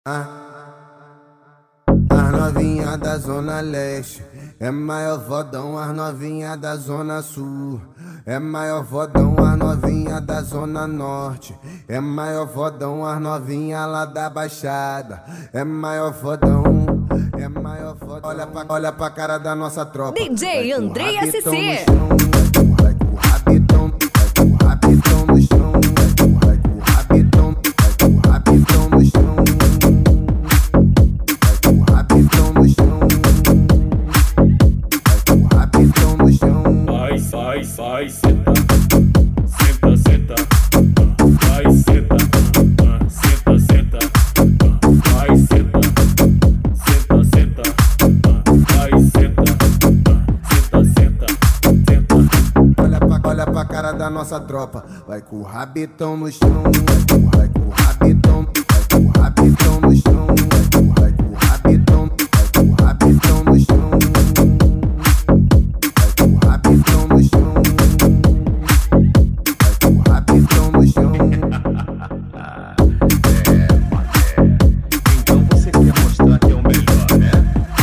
As novinha da Zona Leste é maior fodão, as novinha da Zona Sul é maior fodão, as novinha da Zona Norte é maior fodão, as novinha lá da Baixada é maior fodão, é maior fodão. Olha pra cara da nossa tropa. DJ Andrei SC. Vai com o rabitão no chão, vai com o rabitão no chão. Vai, senta, senta, senta, vai, senta, senta, senta, vai, senta, senta, senta, vai, senta, senta, senta, senta. Olha pra cara da nossa tropa, vai com o rabitão no chão, vai com o rabitão no chão, vai com o rabitão no chão. Então você quer mostrar que é o melhor, né?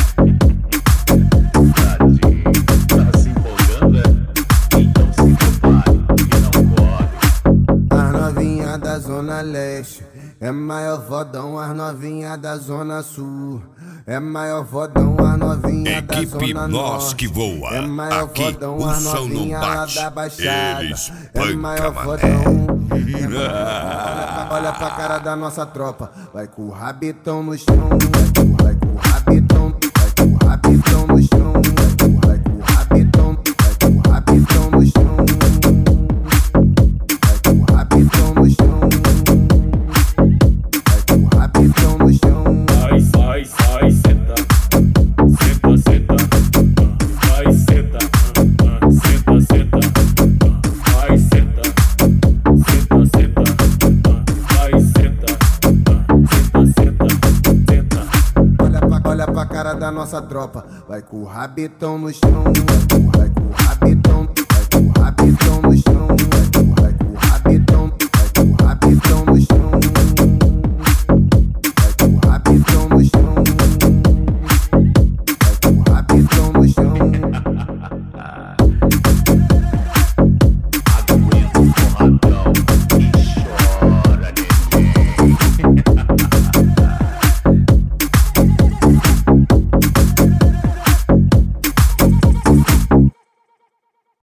Tá se empolgando, é? Então se prepare e não corre. As novinha da Zona Leste é maior fodão, as novinha da Zona Sul é maior fodão, as novinha da Equipe Zona Nós Norte que voa. é maior Aqui fodão, o as som não novinha lá bate, da Baixada eles é pancam, maior mané. fodão. Olha pra cara da nossa tropa, vai com o rabitão no chão, vai com o rabitão no chão, vai com o rabitão no chão, vai com o rabitão no chão, vai com o rabitão no chão. Vai, senta, senta, senta, vai, senta, senta, senta, vai, senta, senta, senta, vai, senta, senta, senta. Olha pra cara da nossa tropa, vai com o rabitão no chão, vai com o rabitão no chão.